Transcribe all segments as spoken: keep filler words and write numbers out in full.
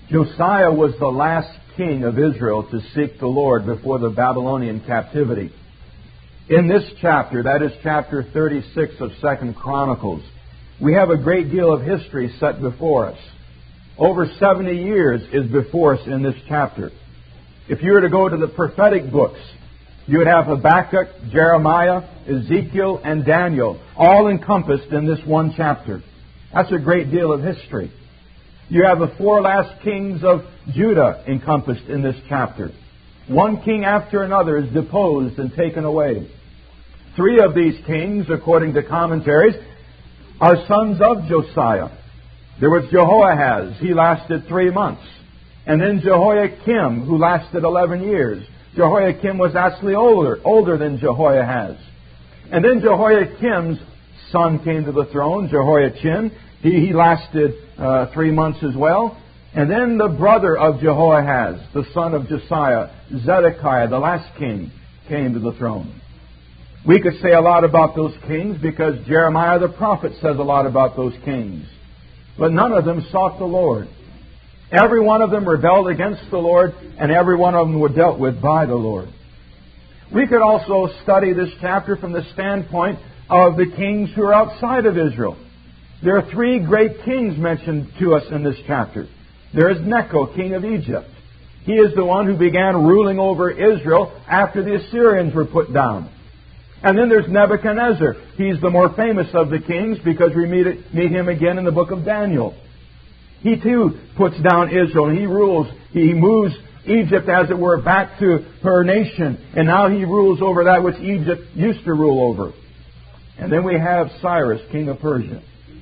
Josiah was the last king of Israel to seek the Lord before the Babylonian captivity. In this chapter, that is chapter thirty-six of Second Chronicles, we have a great deal of history set before us. Over seventy years is before us in this chapter. If you were to go to the prophetic books, you would have Habakkuk, Jeremiah, Ezekiel, and Daniel, all encompassed in this one chapter. That's a great deal of history. You have the four last kings of Judah encompassed in this chapter. One king after another is deposed and taken away. Three of these kings, according to commentaries, are sons of Josiah. There was Jehoahaz. He lasted three months. And then Jehoiakim, who lasted eleven years. Jehoiakim was actually older, older than Jehoahaz. And then Jehoiakim's son came to the throne, Jehoiachin. He, he lasted uh, three months as well. And then the brother of Jehoahaz, the son of Josiah, Zedekiah, the last king, came to the throne. We could say a lot about those kings because Jeremiah the prophet says a lot about those kings. But none of them sought the Lord. Every one of them rebelled against the Lord, and every one of them were dealt with by the Lord. We could also study this chapter from the standpoint of the kings who are outside of Israel. There are three great kings mentioned to us in this chapter. There is Necho, king of Egypt. He is the one who began ruling over Israel after the Assyrians were put down. And then there's Nebuchadnezzar. He's the more famous of the kings because we meet, it, meet him again in the book of Daniel. He too puts down Israel and he rules. He moves Egypt, as it were, back to her nation. And now he rules over that which Egypt used to rule over. And then we have Cyrus, king of Persia.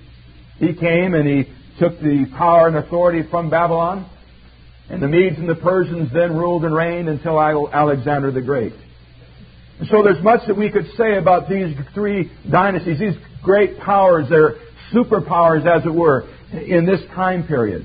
He came and he took the power and authority from Babylon. And the Medes and the Persians then ruled and reigned until Alexander the Great. And so there's much that we could say about these three dynasties, these great powers, they're superpowers, as it were, in this time period.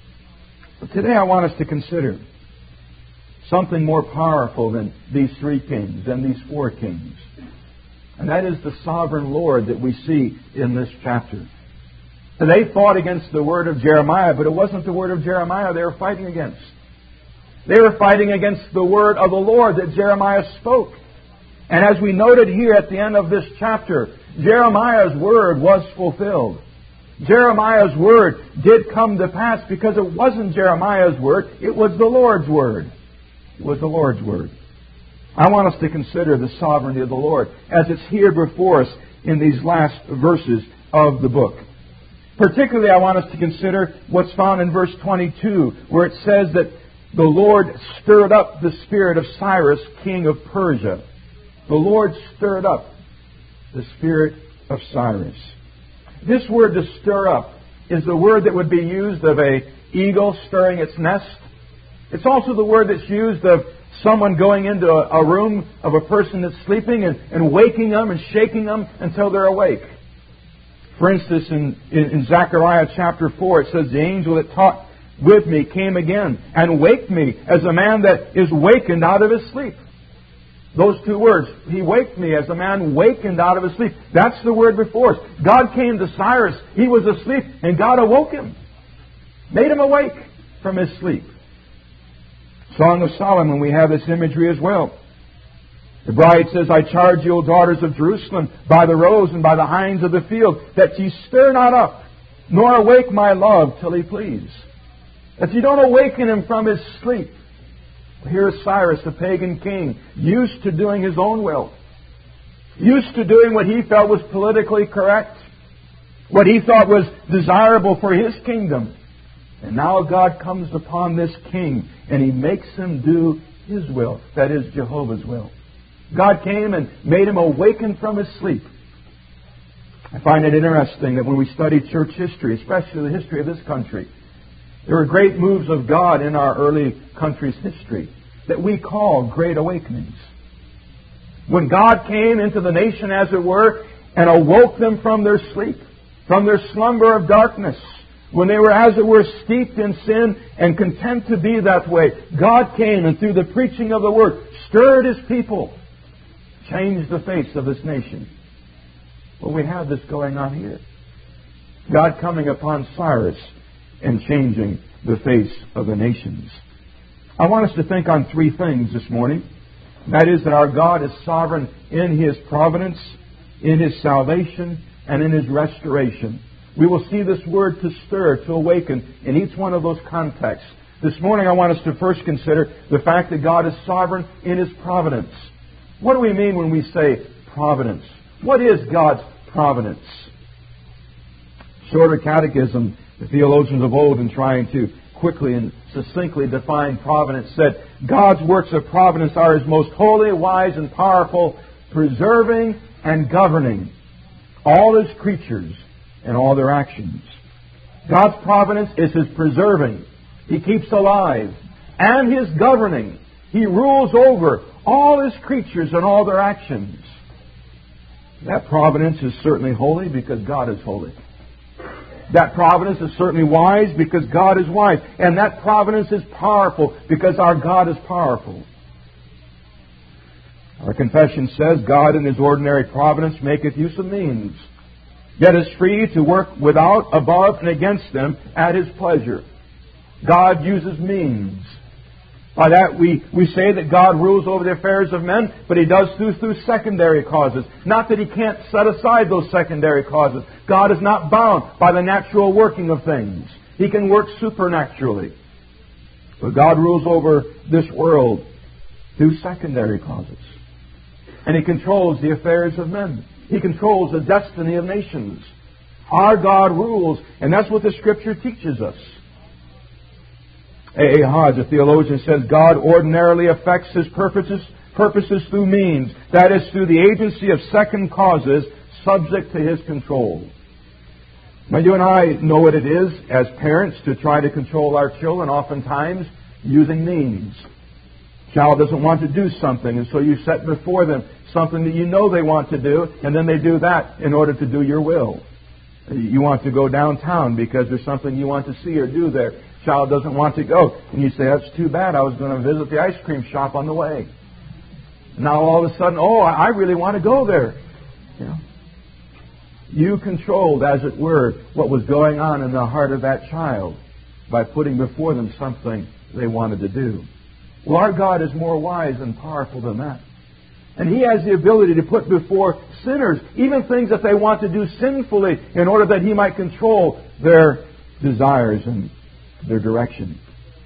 But today I want us to consider something more powerful than these three kings, than these four kings. And that is the sovereign Lord that we see in this chapter. They fought against the word of Jeremiah, but it wasn't the word of Jeremiah they were fighting against. They were fighting against the word of the Lord that Jeremiah spoke. And as we noted here at the end of this chapter, Jeremiah's word was fulfilled. Jeremiah's word did come to pass because it wasn't Jeremiah's word, it was the Lord's word. It was the Lord's word. I want us to consider the sovereignty of the Lord as it's here before us in these last verses of the book. Particularly, I want us to consider what's found in verse twenty-two, where it says that the Lord stirred up the spirit of Cyrus, king of Persia. The Lord stirred up the spirit of Cyrus. This word to stir up is the word that would be used of an eagle stirring its nest. It's also the word that's used of someone going into a, a room of a person that's sleeping and, and waking them and shaking them until they're awake. For instance, in, in, in Zechariah chapter four, it says, "The angel that talked with me came again and waked me as a man that is wakened out of his sleep." Those two words, he waked me as a man wakened out of his sleep. That's the word before us. God came to Cyrus. He was asleep, and God awoke him. Made him awake from his sleep. Song of Solomon, we have this imagery as well. The bride says, "I charge you, O daughters of Jerusalem, by the roes and by the hinds of the field, that ye stir not up, nor awake my love till he please." That you don't awaken him from his sleep. Here's Cyrus, the pagan king, used to doing his own will. Used to doing what he felt was politically correct. What he thought was desirable for his kingdom. And now God comes upon this king and he makes him do his will. That is, Jehovah's will. God came and made him awaken from his sleep. I find it interesting that when we study church history, especially the history of this country, there were great moves of God in our early country's history that we call great awakenings. When God came into the nation, as it were, and awoke them from their sleep, from their slumber of darkness, when they were, as it were, steeped in sin and content to be that way, God came and through the preaching of the Word stirred His people, changed the face of this nation. Well, we have this going on here. God coming upon Cyrus and changing the face of the nations. I want us to think on three things this morning. That is, that our God is sovereign in His providence, in His salvation, and in His restoration. We will see this word to stir, to awaken in each one of those contexts. This morning I want us to first consider the fact that God is sovereign in His providence. What do we mean when we say providence? What is God's providence? Shorter Catechism, the theologians of old, in trying to quickly and succinctly define providence, said, God's works of providence are His most holy, wise, and powerful, preserving and governing all His creatures and all their actions. God's providence is His preserving. He keeps alive. And His governing. He rules over all His creatures and all their actions. That providence is certainly holy because God is holy. That providence is certainly wise because God is wise. And that providence is powerful because our God is powerful. Our confession says, God in His ordinary providence maketh use of means, yet is free to work without, above, and against them at His pleasure. God uses means. By that we, we say that God rules over the affairs of men, but He does so through secondary causes. Not that He can't set aside those secondary causes. God is not bound by the natural working of things. He can work supernaturally. But God rules over this world through secondary causes. And He controls the affairs of men. He controls the destiny of nations. Our God rules, and that's what the Scripture teaches us. A. A. Hodge, a theologian, says, God ordinarily affects His purposes, purposes through means, that is, through the agency of second causes subject to His control. Now, you and I know what it is as parents to try to control our children, oftentimes using means. Child doesn't want to do something, and so you set before them something that you know they want to do, and then they do that in order to do your will. You want to go downtown because there's something you want to see or do there. Child doesn't want to go, and you say, that's too bad, I was going to visit the ice cream shop on the way. Now all of a sudden, oh, I really want to go there. You know? You controlled, as it were, what was going on in the heart of that child by putting before them something they wanted to do. Well, our God is more wise and powerful than that. And He has the ability to put before sinners even things that they want to do sinfully in order that He might control their desires and their direction.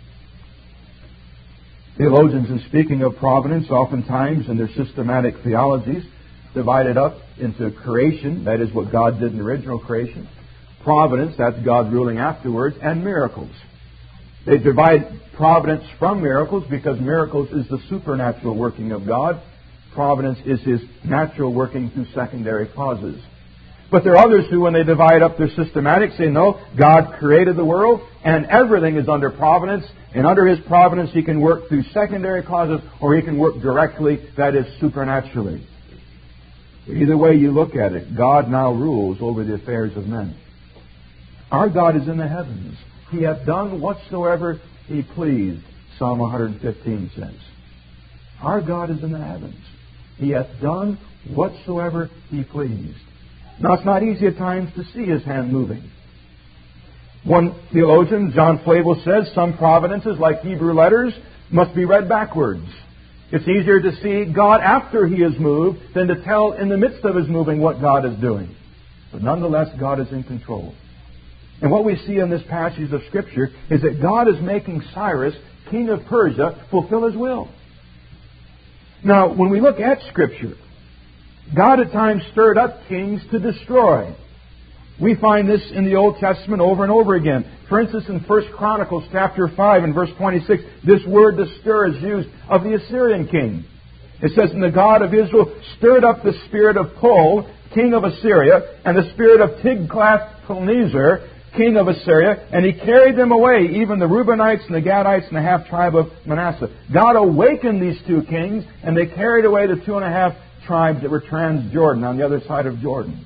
Theologians, in speaking of providence, oftentimes in their systematic theologies, divide it up into creation, that is what God did in the original creation, providence, that's God ruling afterwards, and miracles. They divide providence from miracles because miracles is the supernatural working of God. Providence is His natural working through secondary causes. But there are others who, when they divide up their systematic, say, no, God created the world, and everything is under providence, and under His providence He can work through secondary causes, or He can work directly, that is, supernaturally. Either way you look at it, God now rules over the affairs of men. Our God is in the heavens. He hath done whatsoever He pleased, Psalm one fifteen says. Our God is in the heavens. He hath done whatsoever He pleased. Now, it's not easy at times to see His hand moving. One theologian, John Flavel, says some providences, like Hebrew letters, must be read backwards. It's easier to see God after He is moved than to tell in the midst of His moving what God is doing. But nonetheless, God is in control. And what we see in this passage of Scripture is that God is making Cyrus, king of Persia, fulfill His will. Now, when we look at Scripture, God at times stirred up kings to destroy. We find this in the Old Testament over and over again. For instance, in First Chronicles chapter five and verse twenty-six, this word to stir is used of the Assyrian king. It says, and the God of Israel stirred up the spirit of Pul, king of Assyria, and the spirit of Tiglath-Pileser, king of Assyria, and he carried them away, even the Reubenites and the Gadites and the half-tribe of Manasseh. God awakened these two kings, and they carried away the two and a half tribes that were trans-Jordan, on the other side of Jordan.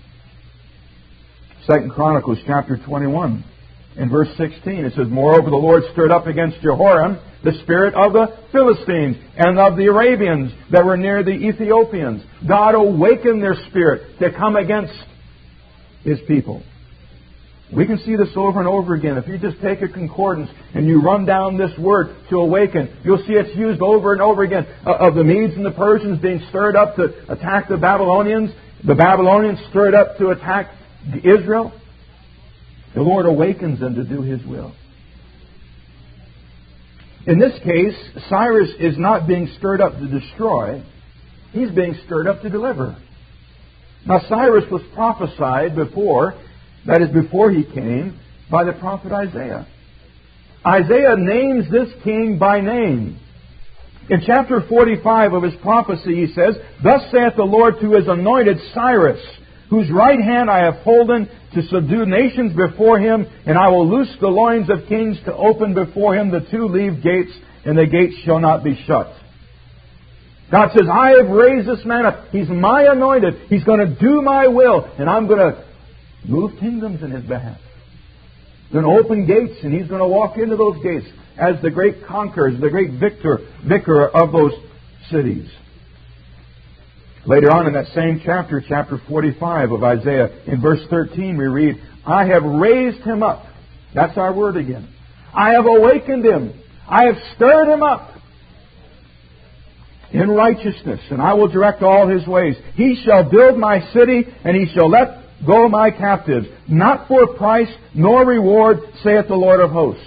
Second Chronicles chapter twenty-one, in verse sixteen, it says, moreover, the Lord stirred up against Jehoram the spirit of the Philistines and of the Arabians that were near the Ethiopians. God awakened their spirit to come against His people. We can see this over and over again. If you just take a concordance and you run down this word to awaken, you'll see it's used over and over again. Uh, of the Medes and the Persians being stirred up to attack the Babylonians, the Babylonians stirred up to attack Israel. The Lord awakens them to do His will. In this case, Cyrus is not being stirred up to destroy. He's being stirred up to deliver. Now, Cyrus was prophesied before, that is, before he came, by the prophet Isaiah. Isaiah names this king by name. In chapter forty-five of his prophecy, he says, "Thus saith the Lord to His anointed Cyrus, whose right hand I have holden to subdue nations before him, and I will loose the loins of kings to open before him the two-leaved gates, and the gates shall not be shut." God says, I have raised this man up. He's my anointed. He's going to do my will, and I'm going to move kingdoms in His behalf. He's going to open gates, and He's going to walk into those gates as the great conqueror, the great victor, vicar of those cities. Later on in that same chapter, chapter forty-five of Isaiah, in verse thirteen, we read, "I have raised him up." That's our word again. "I have awakened him. I have stirred him up in righteousness, and I will direct all his ways. He shall build my city, and he shall let go my captives, not for price nor reward, saith the Lord of hosts."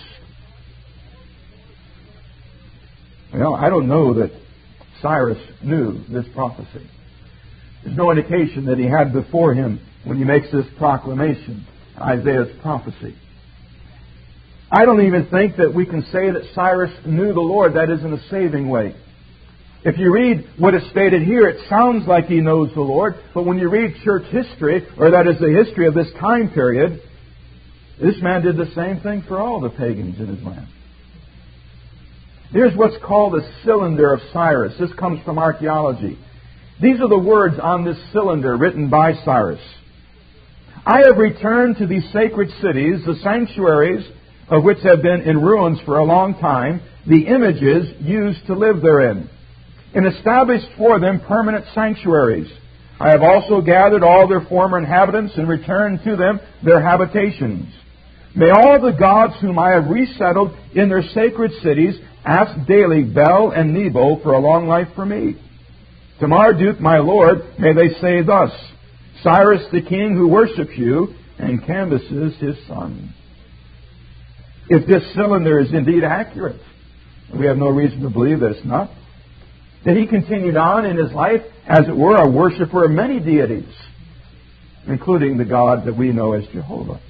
Well, I don't know that Cyrus knew this prophecy. There's no indication that he had before him when he makes this proclamation, Isaiah's prophecy. I don't even think that we can say that Cyrus knew the Lord, that is, in a saving way. If you read what is stated here, it sounds like he knows the Lord, but when you read church history, or that is the history of this time period, this man did the same thing for all the pagans in his land. Here's what's called the cylinder of Cyrus. This comes from archaeology. These are the words on this cylinder written by Cyrus. "I have returned to these sacred cities, the sanctuaries of which have been in ruins for a long time, the images used to live therein, and established for them permanent sanctuaries. I have also gathered all their former inhabitants and returned to them their habitations. May all the gods whom I have resettled in their sacred cities ask daily Bel and Nebo for a long life for me. To Marduk, my Lord, may they say thus, Cyrus the king who worships you and Cambyses his son." If this cylinder is indeed accurate, we have no reason to believe that it's not, that he continued on in his life, as it were, a worshiper of many deities, including the God that we know as Jehovah.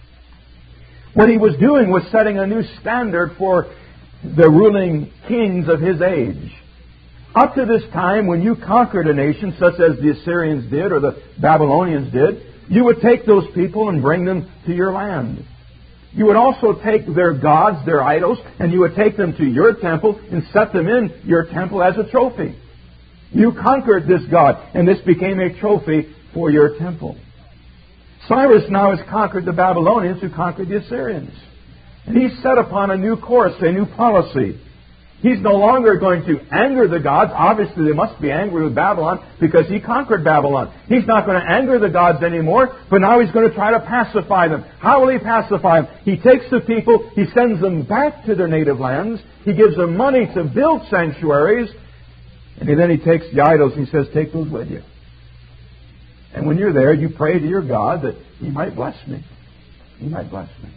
What he was doing was setting a new standard for the ruling kings of his age. Up to this time, when you conquered a nation, such as the Assyrians did or the Babylonians did, you would take those people and bring them to your land. You would also take their gods, their idols, and you would take them to your temple and set them in your temple as a trophy. You conquered this god, and this became a trophy for your temple. Cyrus now has conquered the Babylonians, who conquered the Assyrians. And he's set upon a new course, a new policy. He's no longer going to anger the gods. Obviously, they must be angry with Babylon because he conquered Babylon. He's not going to anger the gods anymore, but now he's going to try to pacify them. How will he pacify them? He takes the people, he sends them back to their native lands, he gives them money to build sanctuaries, and then he takes the idols and he says, take those with you. And when you're there, you pray to your God that He might bless me. He might bless me.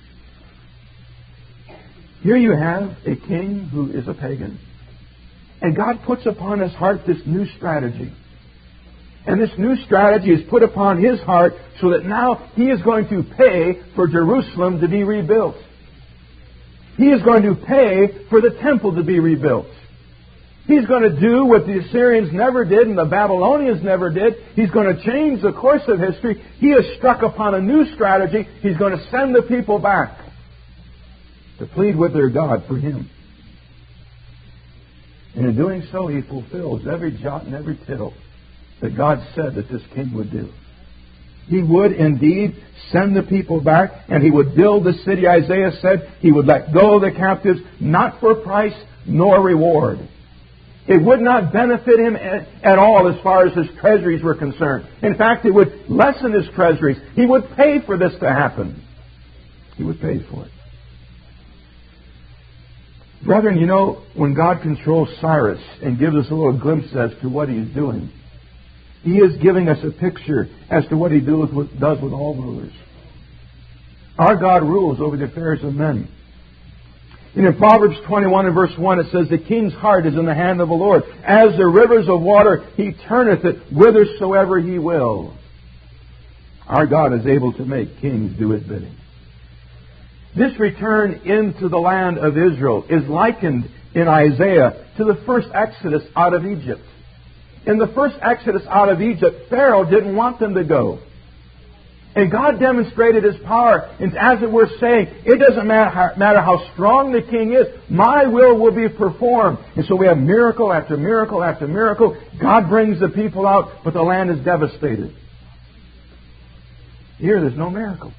Here you have a king who is a pagan. And God puts upon his heart this new strategy. And this new strategy is put upon his heart so that now he is going to pay for Jerusalem to be rebuilt. He is going to pay for the temple to be rebuilt. He's going to do what the Assyrians never did and the Babylonians never did. He's going to change the course of history. He has struck upon a new strategy. He's going to send the people back to plead with their God for Him. And in doing so, He fulfills every jot and every tittle that God said that this king would do. He would indeed send the people back, and He would build the city. Isaiah said He would let go of the captives, not for price nor reward. It would not benefit him at all as far as his treasuries were concerned. In fact, it would lessen his treasuries. He would pay for this to happen. He would pay for it. Brethren, you know, when God controls Cyrus and gives us a little glimpse as to what He's doing, He is giving us a picture as to what He does with, does with all rulers. Our God rules over the affairs of men. And in Proverbs twenty-one and verse one, it says, the king's heart is in the hand of the Lord. As the rivers of water, He turneth it whithersoever He will. Our God is able to make kings do His bidding. This return into the land of Israel is likened in Isaiah to the first exodus out of Egypt. In the first exodus out of Egypt, Pharaoh didn't want them to go. And God demonstrated His power, and as it were saying, it doesn't matter how strong the king is, my will will be performed. And so we have miracle after miracle after miracle. God brings the people out, but the land is devastated. Here, there's no miracle.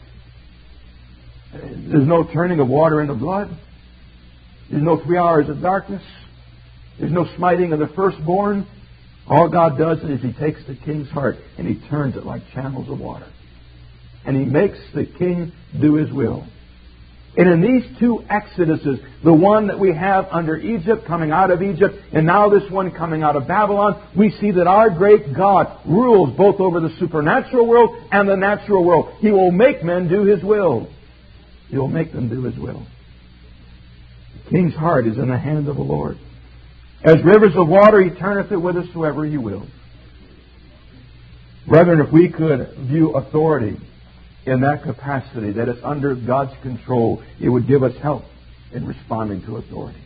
There's no turning of water into blood. There's no three hours of darkness. There's no smiting of the firstborn. All God does is He takes the king's heart and He turns it like channels of water. And He makes the king do his will. And in these two exoduses, the one that we have under Egypt, coming out of Egypt, and now this one coming out of Babylon, we see that our great God rules both over the supernatural world and the natural world. He will make men do His will. He will make them do His will. The king's heart is in the hand of the Lord. As rivers of water, He turneth it whithersoever He will. Brethren, if we could view authority in that capacity, that it's under God's control, it would give us help in responding to authority.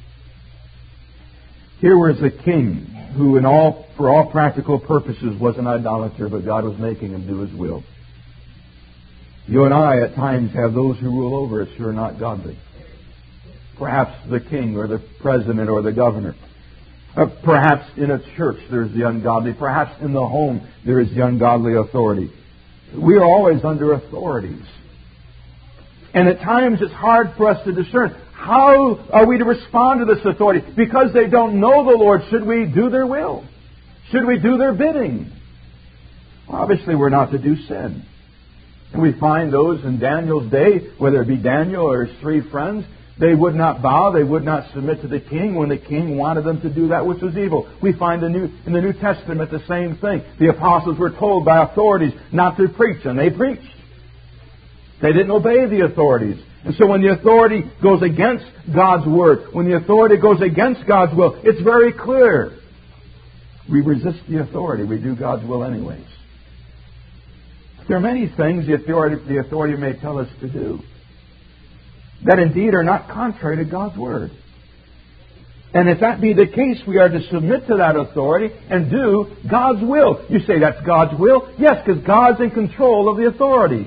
Here was a king who, in all, for all practical purposes, was an idolater, but God was making him do His will. You and I, at times, have those who rule over us who are not godly. Perhaps the king or the president or the governor. Uh, perhaps in a church there's the ungodly. Perhaps in the home there is the ungodly authority. We are always under authorities. And at times it's hard for us to discern. How are we to respond to this authority? Because they don't know the Lord, should we do their will? Should we do their bidding? Well, obviously we're not to do sin. And we find those in Daniel's day, whether it be Daniel or his three friends, they would not bow, they would not submit to the king when the king wanted them to do that which was evil. We find in the New, in the New Testament the same thing. The apostles were told by authorities not to preach, and they preached. They didn't obey the authorities. And so when the authority goes against God's word, when the authority goes against God's will, it's very clear. We resist the authority. We do God's will anyways. There are many things the authority, the authority may tell us to do that indeed are not contrary to God's word. And if that be the case, we are to submit to that authority and do God's will. You say that's God's will? Yes, because God's in control of the authority.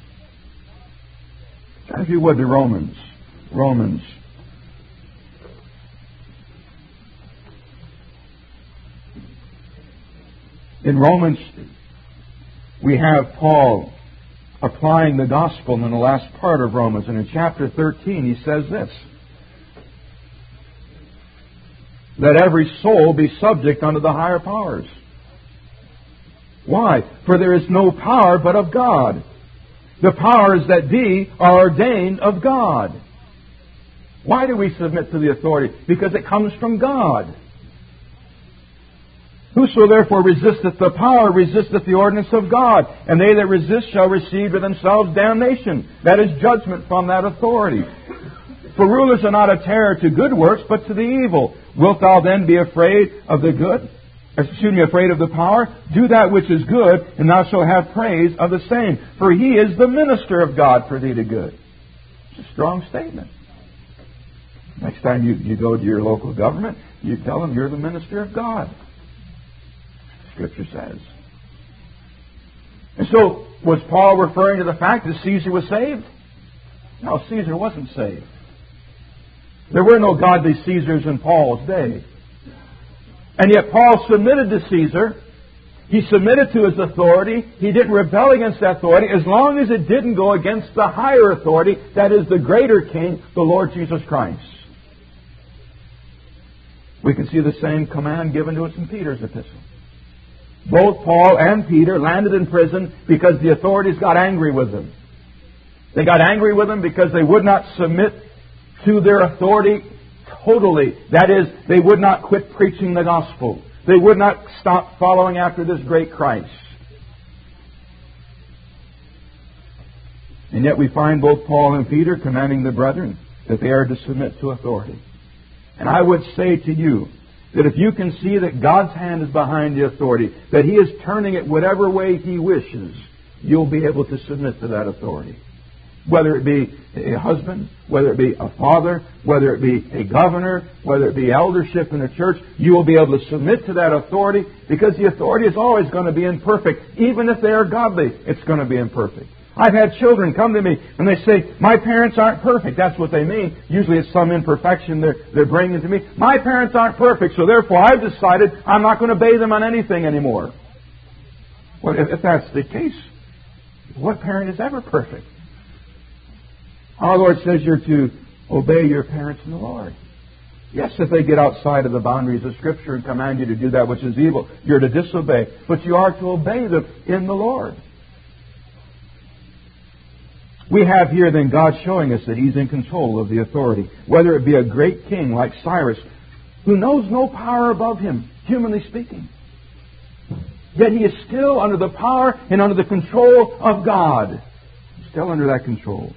Turn, if you would, to Romans. Romans. In Romans, we have Paul applying the gospel in the last part of Romans. And in chapter thirteen, he says this: let every soul be subject unto the higher powers. Why? For there is no power but of God. The powers that be are ordained of God. Why do we submit to the authority? Because it comes from God. Whoso therefore resisteth the power resisteth the ordinance of God, and they that resist shall receive to themselves damnation. That is judgment from that authority. For rulers are not a terror to good works, but to the evil. Wilt thou then be afraid of the good? Excuse me, afraid of the power? Do that which is good, and thou shalt have praise of the same. For he is the minister of God for thee to good. It's a strong statement. Next time you, you go to your local government, you tell them you're the minister of God. Scripture says. And so, was Paul referring to the fact that Caesar was saved? No, Caesar wasn't saved. There were no godly Caesars in Paul's day. And yet Paul submitted to Caesar. He submitted to his authority. He didn't rebel against that authority as long as it didn't go against the higher authority, that is the greater king, the Lord Jesus Christ. We can see the same command given to us in Peter's epistle. Both Paul and Peter landed in prison because the authorities got angry with them. They got angry with them because they would not submit to their authority totally. That is, they would not quit preaching the gospel. They would not stop following after this great Christ. And yet we find both Paul and Peter commanding the brethren that they are to submit to authority. And I would say to you that if you can see that God's hand is behind the authority, that He is turning it whatever way He wishes, you'll be able to submit to that authority. Whether it be a husband, whether it be a father, whether it be a governor, whether it be eldership in a church, you will be able to submit to that authority, because the authority is always going to be imperfect. Even if they are godly, it's going to be imperfect. I've had children come to me and they say, my parents aren't perfect. That's what they mean. Usually it's some imperfection they're, they're bringing to me. My parents aren't perfect, so therefore I've decided I'm not going to obey them on anything anymore. Well, if, if that's the case, what parent is ever perfect? Our Lord says you're to obey your parents in the Lord. Yes, if they get outside of the boundaries of Scripture and command you to do that which is evil, you're to disobey. But you are to obey them in the Lord. We have here then God showing us that He's in control of the authority. Whether it be a great king like Cyrus, who knows no power above him, humanly speaking. Yet he is still under the power and under the control of God. He's still under that control.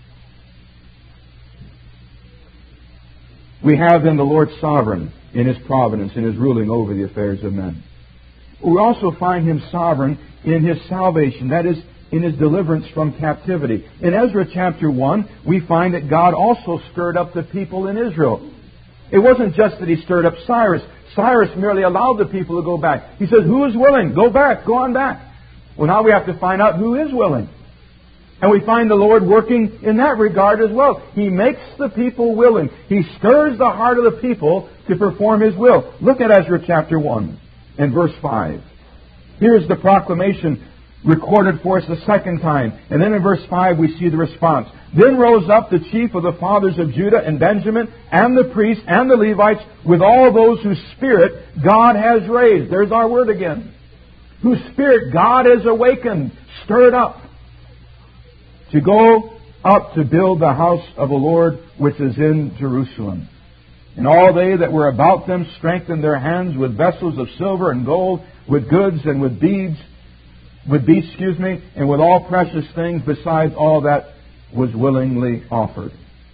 We have then the Lord sovereign in His providence, in His ruling over the affairs of men. We also find Him sovereign in His salvation, that is, in His deliverance from captivity. In Ezra chapter one, we find that God also stirred up the people in Israel. It wasn't just that He stirred up Cyrus. Cyrus merely allowed the people to go back. He says, who is willing? Go back, go on back. Well, now we have to find out who is willing. And we find the Lord working in that regard as well. He makes the people willing. He stirs the heart of the people to perform His will. Look at Ezra chapter one and verse five. Here's the proclamation recorded for us the second time. And then in verse five we see the response. Then rose up the chief of the fathers of Judah and Benjamin, and the priests and the Levites, with all those whose spirit God has raised. There's our word again. Whose spirit God has awakened, stirred up, to go up to build the house of the Lord which is in Jerusalem. And all they that were about them strengthened their hands with vessels of silver and gold, with goods and with beads, with beasts, excuse me, and with all precious things, besides all that was willingly offered.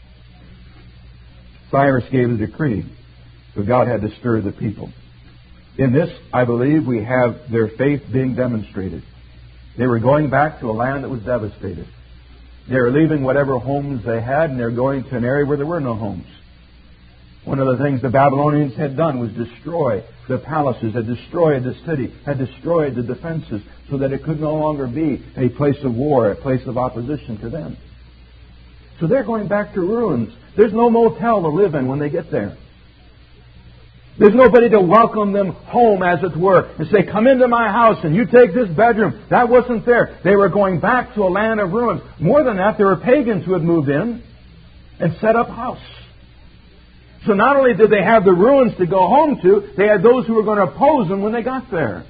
Cyrus gave a decree, but God had to stir the people. In this, I believe, we have their faith being demonstrated. They were going back to a land that was devastated. They were leaving whatever homes they had, and they were going to an area where there were no homes. One of the things the Babylonians had done was destroy the palaces, had destroyed the city, had destroyed the defenses, so that it could no longer be a place of war, a place of opposition to them. So they're going back to ruins. There's no motel to live in when they get there. There's nobody to welcome them home, as it were, and say, come into my house and you take this bedroom. That wasn't there. They were going back to a land of ruins. More than that, there were pagans who had moved in and set up house. So not only did they have the ruins to go home to, they had those who were going to oppose them when they got there.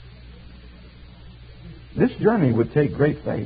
This journey would take great faith.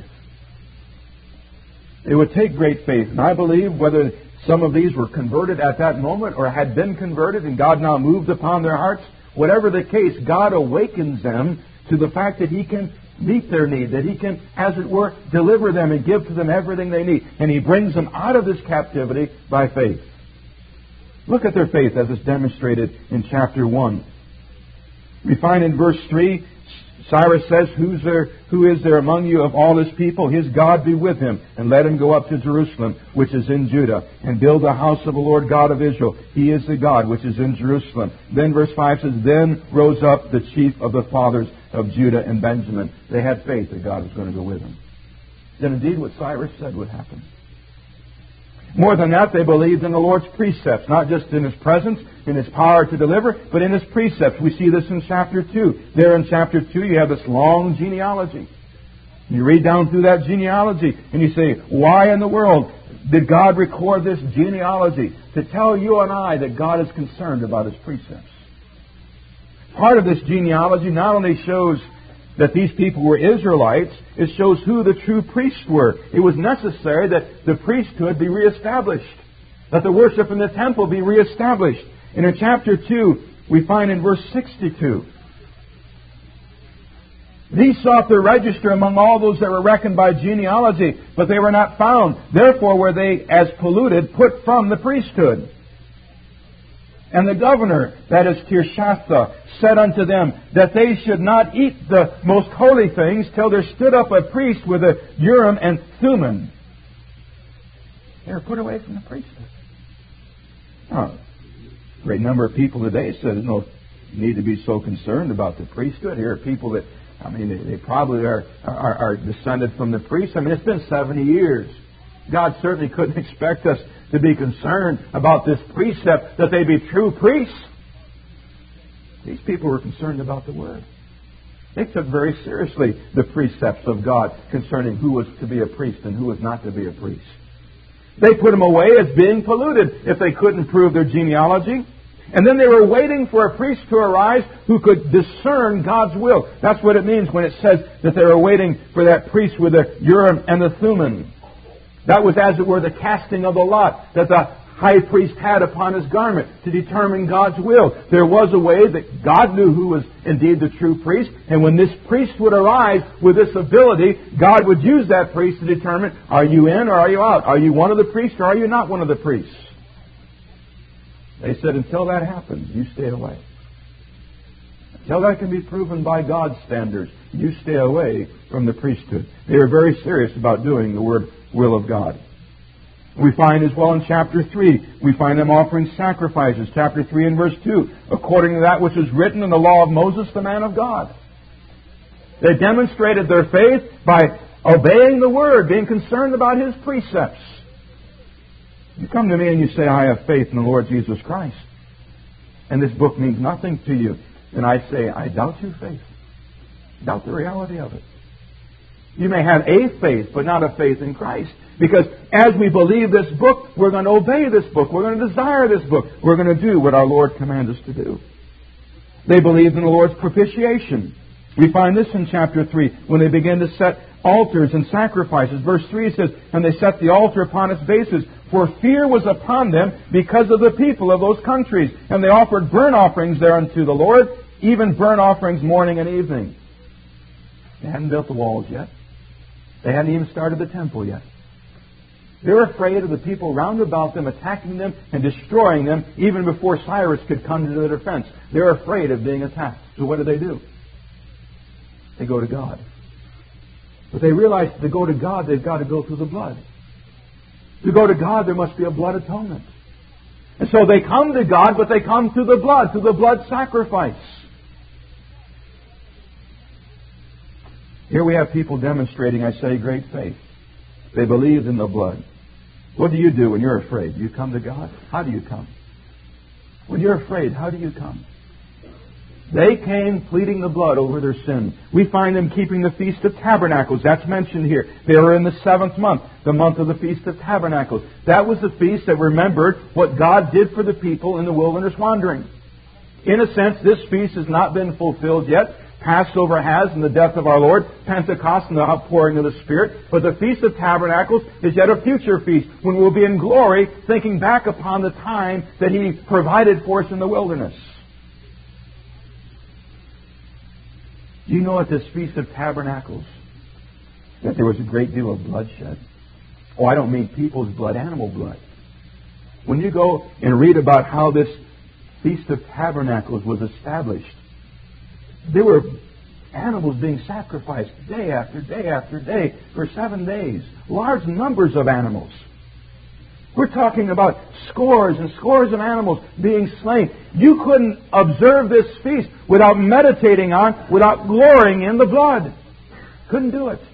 It would take great faith. And I believe whether some of these were converted at that moment or had been converted and God now moved upon their hearts, whatever the case, God awakens them to the fact that He can meet their need, that He can, as it were, deliver them and give to them everything they need. And He brings them out of this captivity by faith. Look at their faith as it's demonstrated in chapter one. We find in verse three, Cyrus says, Who's there, who is there among you of all His people? His God be with him, and let him go up to Jerusalem, which is in Judah, and build the house of the Lord God of Israel. He is the God which is in Jerusalem. Then verse five says, Then rose up the chief of the fathers of Judah and Benjamin. They had faith that God was going to go with them. Then indeed what Cyrus said would happen. More than that, they believed in the Lord's precepts, not just in His presence, in His power to deliver, but in His precepts. We see this in chapter two. There in chapter two, you have this long genealogy. You read down through that genealogy, and you say, why in the world did God record this genealogy? To tell you and I that God is concerned about His precepts. Part of this genealogy not only shows that these people were Israelites, it shows who the true priests were. It was necessary that the priesthood be reestablished, that the worship in the temple be reestablished. And in chapter two, we find in verse sixty-two, these sought their register among all those that were reckoned by genealogy, but they were not found. Therefore were they, as polluted, put from the priesthood. And the governor, that is Tirshatha, said unto them that they should not eat the most holy things till there stood up a priest with a Urim and Thummim. They were put away from the priesthood. Now, a great number of people today said there's no need to be so concerned about the priesthood. Here are people that, I mean, they, they probably are, are, are descended from the priests. I mean, it's been seventy years. God certainly couldn't expect us to be concerned about this precept that they be true priests. These people were concerned about the Word. They took very seriously the precepts of God concerning who was to be a priest and who was not to be a priest. They put them away as being polluted if they couldn't prove their genealogy. And then they were waiting for a priest to arise who could discern God's will. That's what it means when it says that they were waiting for that priest with the Urim and the Thummim. That was, as it were, the casting of the lot that the high priest had upon his garment to determine God's will. There was a way that God knew who was indeed the true priest, and when this priest would arise with this ability, God would use that priest to determine, are you in or are you out? Are you one of the priests or are you not one of the priests? They said, until that happens, you stay away. Until that can be proven by God's standards, you stay away from the priesthood. They were very serious about doing the word will of God. We find as well in chapter three, we find them offering sacrifices. Chapter three and verse two, according to that which is written in the law of Moses, the man of God. They demonstrated their faith by obeying the Word, being concerned about His precepts. You come to me and you say, I have faith in the Lord Jesus Christ, and this book means nothing to you. And I say, I doubt your faith. Doubt the reality of it. You may have a faith, but not a faith in Christ. Because as we believe this book, we're going to obey this book. We're going to desire this book. We're going to do what our Lord commands us to do. They believed in the Lord's propitiation. We find this in chapter three, when they begin to set altars and sacrifices. Verse three says, and they set the altar upon its bases, for fear was upon them because of the people of those countries. And they offered burnt offerings thereunto the Lord, even burnt offerings morning and evening. They hadn't built the walls yet. They hadn't even started the temple yet. They were afraid of the people round about them attacking them and destroying them even before Cyrus could come to their defense. They were afraid of being attacked. So what do they do? They go to God. But they realize to go to God, they've got to go through the blood. To go to God, there must be a blood atonement. And so they come to God, but they come through the blood, through the blood sacrifice. Here we have people demonstrating, I say, great faith. They believed in the blood. What do you do when you're afraid? Do you come to God? How do you come? When you're afraid, how do you come? They came pleading the blood over their sin. We find them keeping the Feast of Tabernacles. That's mentioned here. They were in the seventh month, the month of the Feast of Tabernacles. That was the feast that remembered what God did for the people in the wilderness wandering. In a sense, this feast has not been fulfilled yet. Passover has in the death of our Lord, Pentecost and the outpouring of the Spirit. But the Feast of Tabernacles is yet a future feast when we'll be in glory thinking back upon the time that He provided for us in the wilderness. Do you know at this Feast of Tabernacles that there was a great deal of bloodshed? Oh, I don't mean people's blood, animal blood. When you go and read about how this Feast of Tabernacles was established, there were animals being sacrificed day after day after day for seven days. Large numbers of animals. We're talking about scores and scores of animals being slain. You couldn't observe this feast without meditating on, without glorying in the blood. Couldn't do it.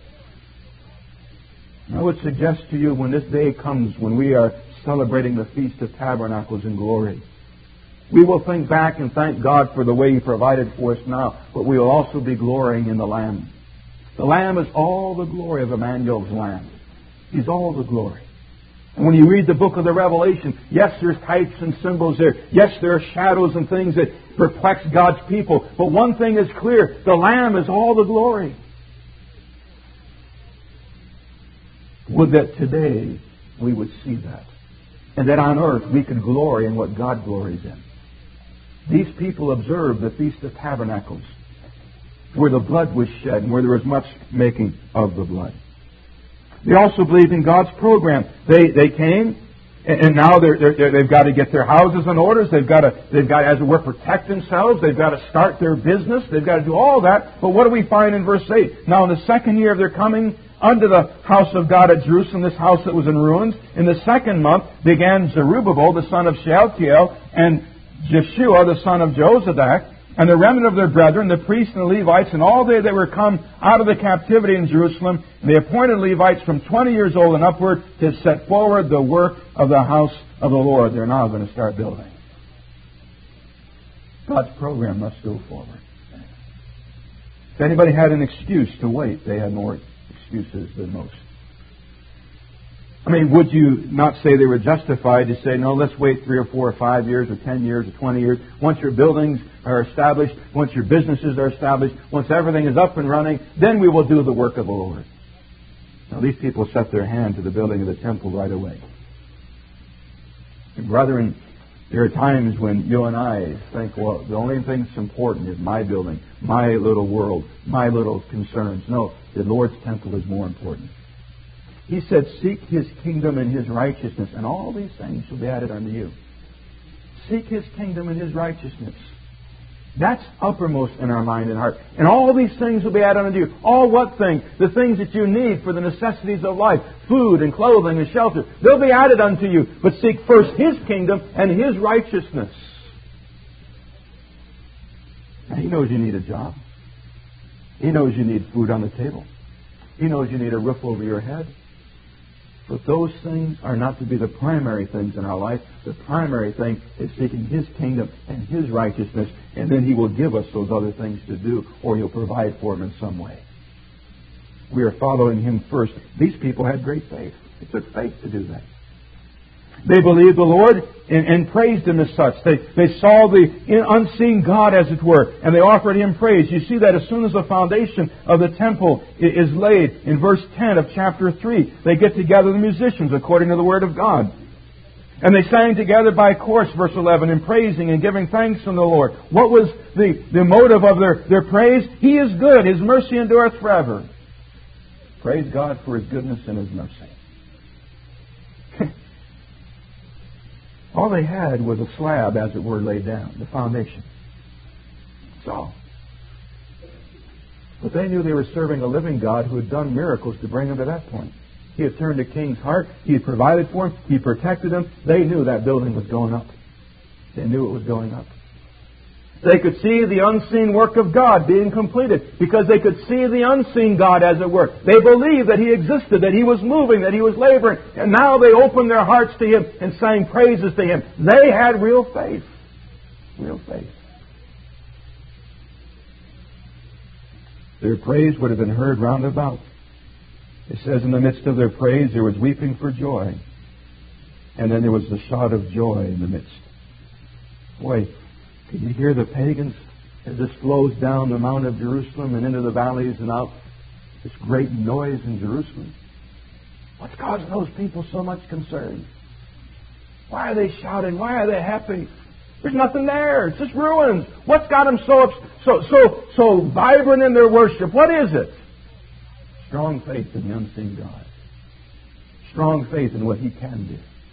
I would suggest to you when this day comes when we are celebrating the Feast of Tabernacles in glory, we will think back and thank God for the way He provided for us now, but we will also be glorying in the Lamb. The Lamb is all the glory of Emmanuel's Lamb. He's all the glory. And when you read the book of the Revelation, yes, there's types and symbols there. Yes, there are shadows and things that perplex God's people. But one thing is clear, the Lamb is all the glory. Would that today we would see that. And that on earth we could glory in what God glories in. These people observed the Feast of Tabernacles, where the blood was shed and where there was much making of the blood. They also believed in God's program. They they came, and now they're, they're, they've got to get their houses in order. They've got to, they've got to, as it were, protect themselves. They've got to start their business. They've got to do all that. But what do we find in verse eight? Now, in the second year of their coming unto the house of God at Jerusalem, this house that was in ruins, in the second month began Zerubbabel, the son of Shealtiel, and Jeshua, the son of Jozadak, and the remnant of their brethren, the priests and the Levites, and all they that were come out of the captivity in Jerusalem, and they appointed Levites from twenty years old and upward to set forward the work of the house of the Lord. They're now going to start building. God's program must go forward. If anybody had an excuse to wait, they had more excuses than most. I mean, would you not say they were justified to say, no, let's wait three or four or five years or ten years or twenty years. Once your buildings are established, once your businesses are established, once everything is up and running, then we will do the work of the Lord. Now, these people set their hand to the building of the temple right away. And brethren, there are times when you and I think, well, the only thing that's important is my building, my little world, my little concerns. No, the Lord's temple is more important. He said, seek His kingdom and His righteousness, and all these things shall be added unto you. Seek His kingdom and His righteousness. That's uppermost in our mind and heart. And all these things will be added unto you. All what things? The things that you need for the necessities of life. Food and clothing and shelter. They'll be added unto you. But seek first His kingdom and His righteousness. Now, He knows you need a job. He knows you need food on the table. He knows you need a roof over your head. But those things are not to be the primary things in our life. The primary thing is seeking His kingdom and His righteousness, and then He will give us those other things to do, or He'll provide for them in some way. We are following Him first. These people had great faith. It took faith to do that. They believed the Lord and, and praised Him as such. They, they saw the unseen God, as it were, and they offered Him praise. You see that as soon as the foundation of the temple is laid, in verse ten of chapter three, they get together the musicians according to the Word of God. And they sang together by chorus, verse eleven, in praising and giving thanks unto the Lord. What was the, the motive of their, their praise? He is good. His mercy endureth forever. Praise God for His goodness and His mercy. All they had was a slab, as it were, laid down, the foundation. That's all. But they knew they were serving a living God who had done miracles to bring them to that point. He had turned the king's heart. He had provided for him. He protected them. They knew that building was going up. They knew it was going up. They could see the unseen work of God being completed because they could see the unseen God, as it were. They believed that He existed, that He was moving, that He was laboring. And now they opened their hearts to Him and sang praises to Him. They had real faith. Real faith. Their praise would have been heard round about. It says in the midst of their praise there was weeping for joy. And then there was the shout of joy in the midst. Boy, can you hear the pagans as this flows down the Mount of Jerusalem and into the valleys and out? This great noise in Jerusalem. What's causing those people so much concern? Why are they shouting? Why are they happy? There's nothing there. It's just ruins. What's got them so so so so vibrant in their worship? What is it? Strong faith in the unseen God. Strong faith in what He can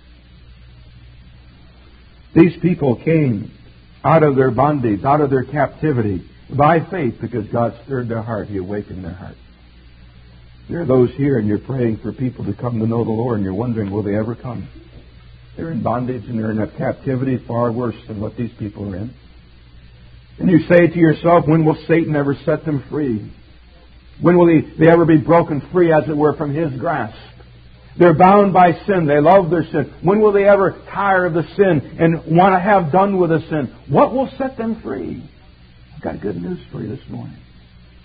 do. These people came out of their bondage, out of their captivity, by faith, because God stirred their heart. He awakened their heart. There are those here, and you're praying for people to come to know the Lord, and you're wondering, will they ever come? They're in bondage, and they're in a captivity far worse than what these people are in. And you say to yourself, when will Satan ever set them free? When will he, they ever be broken free, as it were, from his grasp? They're bound by sin. They love their sin. When will they ever tire of the sin and want to have done with the sin? What will set them free? I've got good news for you this morning.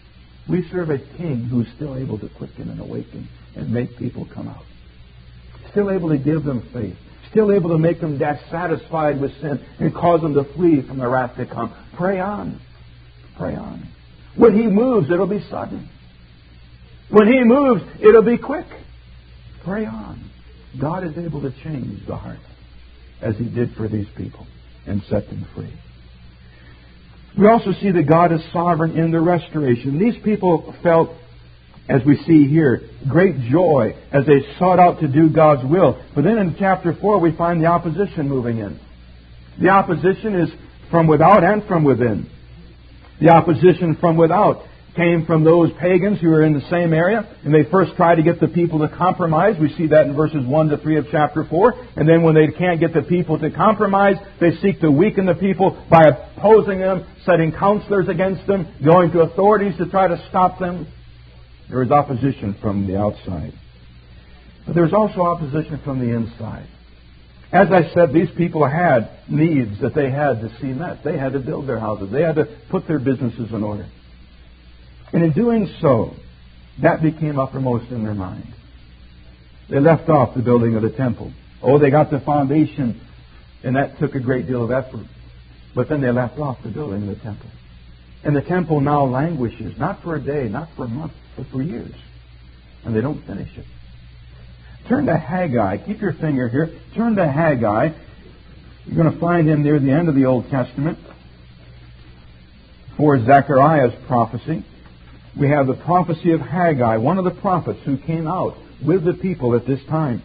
We serve a King who's still able to quicken and awaken and make people come out. still able to give them faith, still able to make them dissatisfied with sin and cause them to flee from the wrath to come. Pray on. Pray on. When He moves, it'll be sudden. When He moves, it'll be quick. Pray on. God is able to change the heart as He did for these people and set them free. We also see that God is sovereign in the restoration. These people felt, as we see here, great joy as they sought out to do God's will. But then in chapter four we find the opposition moving in. The opposition is from without and from within. The opposition from without came from those pagans who were in the same area, and they first tried to get the people to compromise. We see that in verses one to three of chapter four. And then when they can't get the people to compromise, they seek to weaken the people by opposing them, setting counselors against them, going to authorities to try to stop them. There is opposition from the outside. But there's also opposition from the inside. As I said, these people had needs that they had to see met. They had to build their houses. They had to put their businesses in order. And in doing so, that became uppermost in their mind. They left off the building of the temple. Oh, they got the foundation, and that took a great deal of effort. But then they left off the building of the temple. And the temple now languishes, not for a day, not for a month, but for years. And they don't finish it. Turn to Haggai. Keep your finger here. Turn to Haggai. You're going to find him near the end of the Old Testament. For Zechariah's prophecy, we have the prophecy of Haggai, one of the prophets who came out with the people at this time.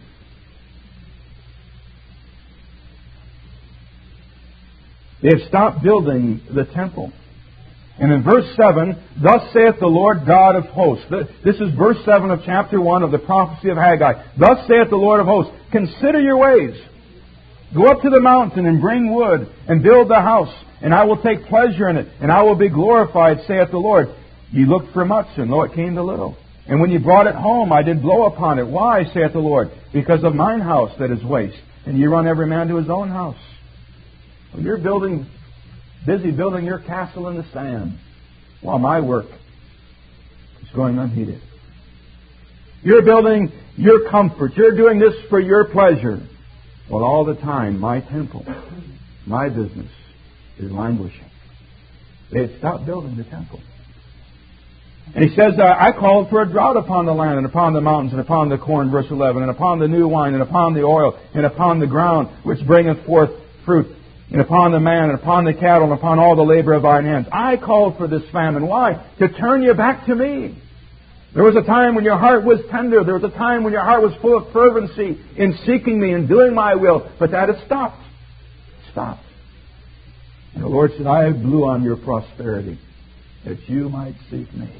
They had stopped building the temple. And in verse seven, thus saith the Lord God of hosts. This is verse seven of chapter one of the prophecy of Haggai. Thus saith the Lord of hosts, consider your ways. Go up to the mountain and bring wood and build the house, and I will take pleasure in it, and I will be glorified, saith the Lord. Ye looked for much, and lo, it came to little. And when ye brought it home, I did blow upon it. Why, saith the Lord? Because of mine house that is waste, and ye run every man to his own house. Well, you're building, busy building your castle in the sand, while my work is going unheeded. You're building your comfort. You're doing this for your pleasure. Well, all the time, my temple, my business is languishing. They had stopped building the temple. And he says, uh, I called for a drought upon the land and upon the mountains and upon the corn, verse eleven, and upon the new wine and upon the oil and upon the ground which bringeth forth fruit, and upon the man and upon the cattle and upon all the labor of thine hands. I called for this famine. Why? To turn you back to me. There was a time when your heart was tender. There was a time when your heart was full of fervency in seeking me and doing my will. But that has stopped. Stopped. And the Lord said, I blew on your prosperity that you might seek me.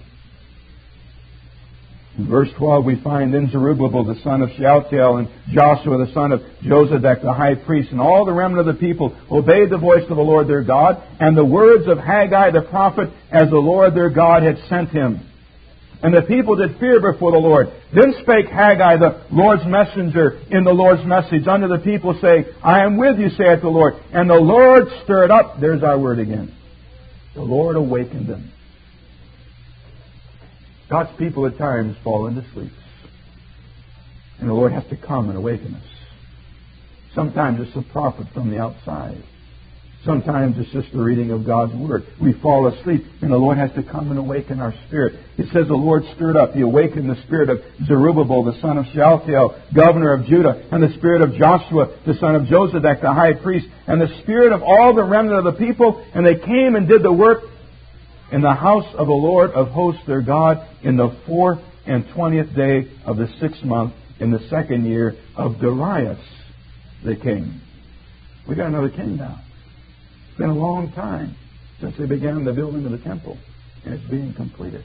In verse twelve we find then Zerubbabel the son of Shealtiel and Joshua the son of Josedek the high priest and all the remnant of the people obeyed the voice of the Lord their God and the words of Haggai the prophet as the Lord their God had sent him. And the people did fear before the Lord. Then spake Haggai the Lord's messenger in the Lord's message unto the people, saying, I am with you, saith the Lord. And the Lord stirred up, there's our word again. The Lord awakened them. God's people at times fall into sleep. And the Lord has to come and awaken us. Sometimes it's a prophet from the outside. Sometimes it's just the reading of God's Word. We fall asleep, and the Lord has to come and awaken our spirit. It says the Lord stirred up. He awakened the spirit of Zerubbabel, the son of Shealtiel, governor of Judah, and the spirit of Joshua, the son of Josedek, the high priest, and the spirit of all the remnant of the people. And they came and did the work in the house of the Lord of hosts their God in the fourth and twentieth day of the sixth month in the second year of Darius the king. We got another king now. It's been a long time since they began the building of the temple, and it's being completed.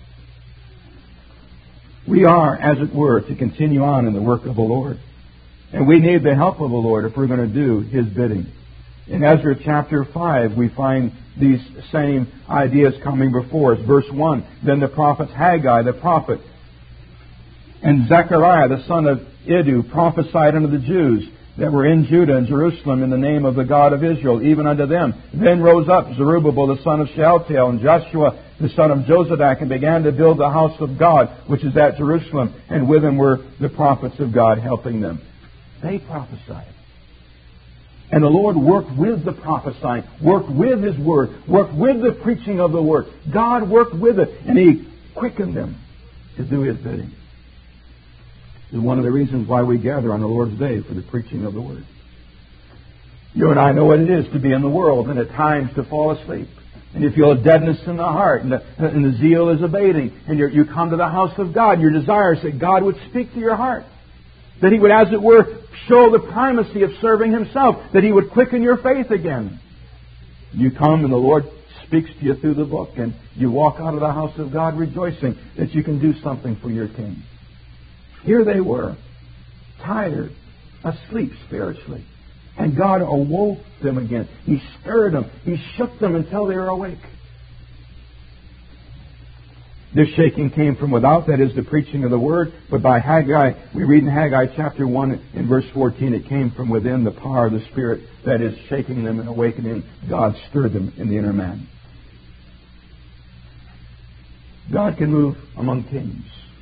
We are, as it were, to continue on in the work of the Lord. And we need the help of the Lord if we're going to do His bidding. In Ezra chapter five, we find these same ideas coming before us. Verse one, then the prophets Haggai, the prophet, and Zechariah, the son of Iddu, prophesied unto the Jews that were in Judah and Jerusalem in the name of the God of Israel, even unto them. Then rose up Zerubbabel the son of Shealtiel and Joshua the son of Josedek and began to build the house of God, which is at Jerusalem, and with them were the prophets of God helping them. They prophesied. And the Lord worked with the prophesying, worked with His Word, worked with the preaching of the Word. God worked with it, and He quickened them to do His bidding. This is one of the reasons why we gather on the Lord's Day for the preaching of the Word. You and I know what it is to be in the world and at times to fall asleep. And you feel a deadness in the heart, and the, and the zeal is abating. And you're, you come to the house of God. Your desire is that God would speak to your heart. That He would, as it were, show the primacy of serving Himself. That He would quicken your faith again. You come and the Lord speaks to you through the book. And you walk out of the house of God rejoicing that you can do something for your King. Here they were, tired, asleep spiritually. And God awoke them again. He stirred them. He shook them until they were awake. This shaking came from without, that is the preaching of the Word. But by Haggai, we read in Haggai chapter one in verse fourteen, it came from within, the power of the Spirit, that is shaking them and awakening. God stirred them in the inner man. God can move among kings.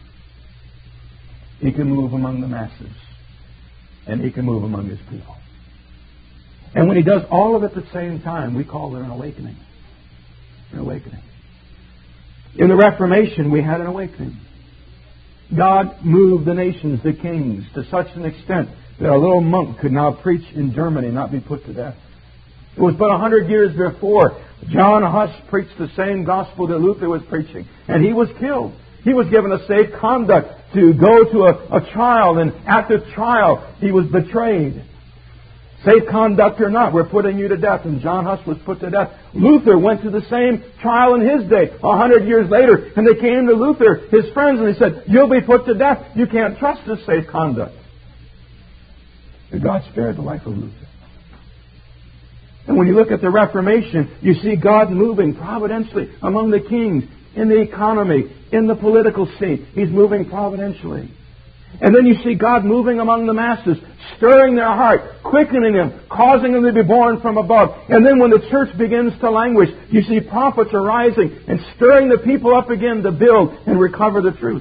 He can move among the masses. And He can move among His people. And when He does all of it at the same time, we call it an awakening. An awakening. In the Reformation, we had an awakening. God moved the nations, the kings, to such an extent that a little monk could now preach in Germany and not be put to death. It was but a hundred years before John Huss preached the same gospel that Luther was preaching, and he was killed. He was given a safe conduct to go to a, a trial, and at the trial, he was betrayed. Safe conduct or not, we're putting you to death. And John Huss was put to death. Luther went to the same trial in his day, a hundred years later, and they came to Luther, his friends, and they said, you'll be put to death. You can't trust this safe conduct. But God spared the life of Luther. And when you look at the Reformation, you see God moving providentially among the kings, in the economy, in the political scene. He's moving providentially. And then you see God moving among the masses, stirring their heart, quickening them, causing them to be born from above. And then when the church begins to languish, you see prophets arising and stirring the people up again to build and recover the truth.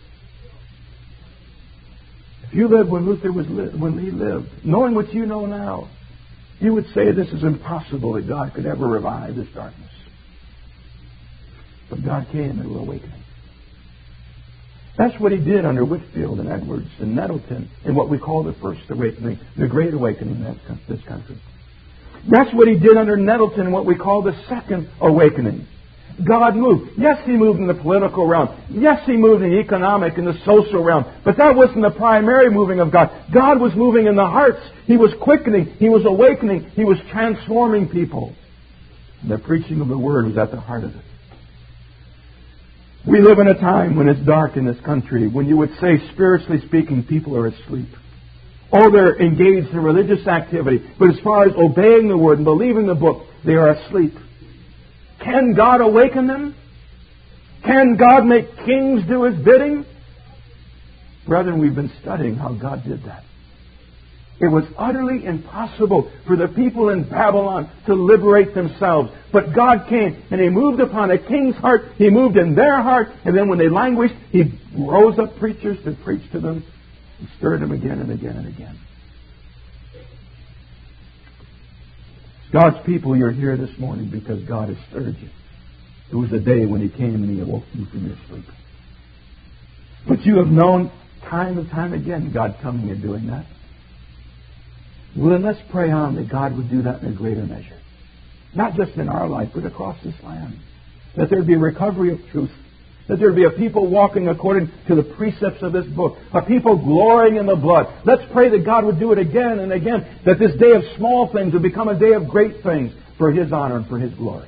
If you lived when Luther was li- when he lived, knowing what you know now, you would say this is impossible that God could ever revive this darkness. But God came and will awaken it. That's what He did under Whitefield and Edwards and Nettleton in what we call the First Awakening, the Great Awakening in this country. That's what He did under Nettleton in what we call the Second Awakening. God moved. Yes, He moved in the political realm. Yes, He moved in the economic and the social realm. But that wasn't the primary moving of God. God was moving in the hearts. He was quickening. He was awakening. He was transforming people. And the preaching of the Word was at the heart of it. We live in a time when it's dark in this country, when you would say, spiritually speaking, people are asleep. Or they're engaged in religious activity, but as far as obeying the Word and believing the book, they are asleep. Can God awaken them? Can God make kings do His bidding? Brethren, we've been studying how God did that. It was utterly impossible for the people in Babylon to liberate themselves. But God came and He moved upon a king's heart. He moved in their heart. And then when they languished, He rose up preachers to preach to them and stirred them again and again and again. God's people, you're here this morning because God has stirred you. It was a day when He came and He awoke you from your sleep. But you have known time and time again God coming and doing that. Well, then let's pray on that God would do that in a greater measure. Not just in our life, but across this land. That there would be a recovery of truth. That there would be a people walking according to the precepts of this book. A people glorying in the blood. Let's pray that God would do it again and again. That this day of small things would become a day of great things for His honor and for His glory.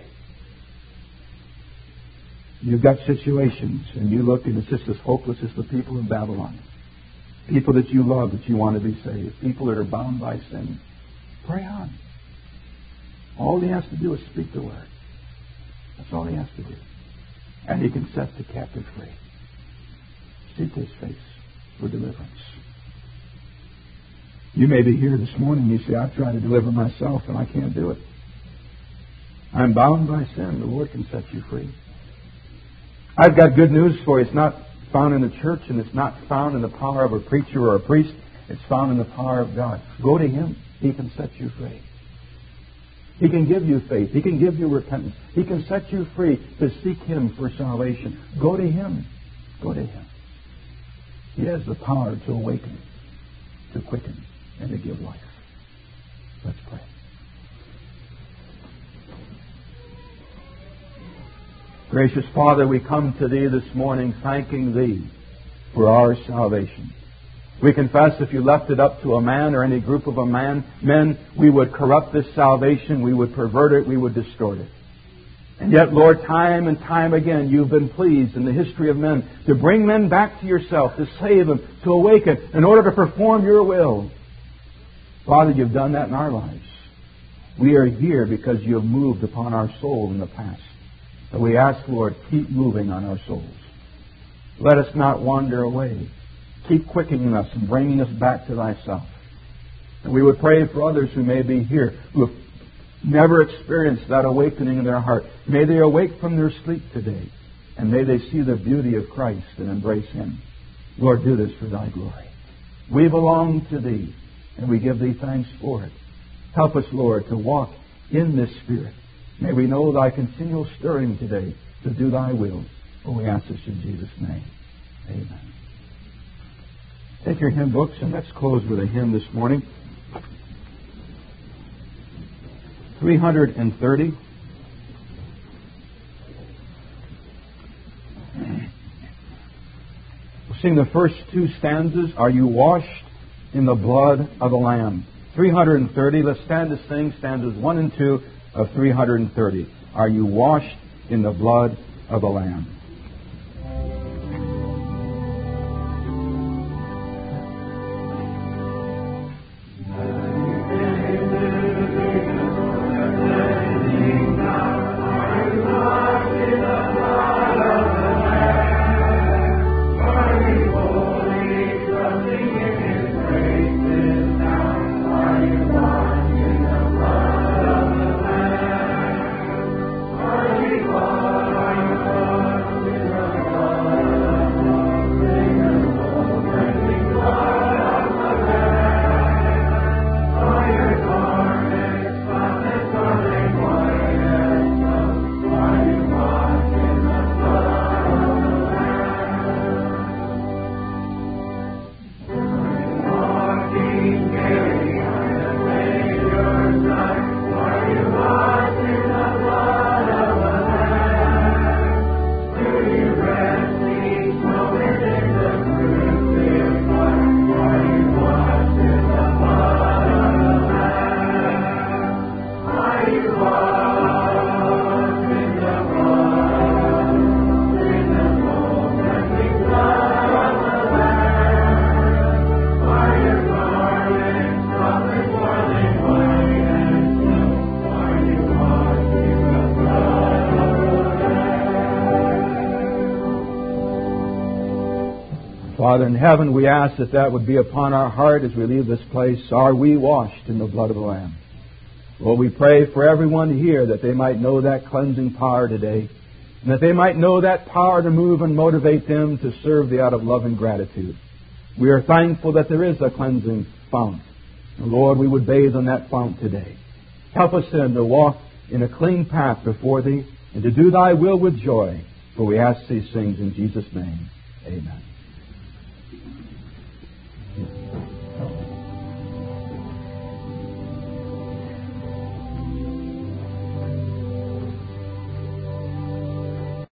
You've got situations and you look and it's just as hopeless as the people in Babylon. People that you love, that you want to be saved. People that are bound by sin. Pray on. All He has to do is speak the word. That's all He has to do. And He can set the captive free. Seek His face for deliverance. You may be here this morning and you say, I've tried to deliver myself and I can't do it. I'm bound by sin. The Lord can set you free. I've got good news for you. It's not found in the church, and it's not found in the power of a preacher or a priest. It's found in the power of God. Go to Him. He can set you free. He can give you faith. He can give you repentance. He can set you free to seek Him for salvation. Go to Him. Go to Him. He has the power to awaken, to quicken, and to give life. Let's pray. Gracious Father, we come to Thee this morning thanking Thee for our salvation. We confess if You left it up to a man or any group of a man, men, we would corrupt this salvation, we would pervert it, we would distort it. And yet, Lord, time and time again, You've been pleased in the history of men to bring men back to Yourself, to save them, to awaken, in order to perform Your will. Father, You've done that in our lives. We are here because You have moved upon our soul in the past. And we ask, Lord, keep moving on our souls. Let us not wander away. Keep quickening us and bringing us back to Thyself. And we would pray for others who may be here, who have never experienced that awakening in their heart. May they awake from their sleep today, and may they see the beauty of Christ and embrace Him. Lord, do this for Thy glory. We belong to Thee, and we give Thee thanks for it. Help us, Lord, to walk in this Spirit. May we know Thy continual stirring today to do Thy will. For we ask this in Jesus' name. Amen. Take your hymn books and let's close with a hymn this morning. three hundred thirty. We'll sing the first two stanzas. Are you washed in the blood of the Lamb? three hundred thirty. Let's stand to sing stanzas one and two of three hundred thirty. Are you washed in the blood of the Lamb? Father in heaven, we ask that that would be upon our heart as we leave this place. Are we washed in the blood of the Lamb? Lord, we pray for everyone here that they might know that cleansing power today, and that they might know that power to move and motivate them to serve Thee out of love and gratitude. We are thankful that there is a cleansing fount. And Lord, we would bathe on that fount today. Help us then to walk in a clean path before Thee and to do Thy will with joy. For we ask these things in Jesus' name. Amen.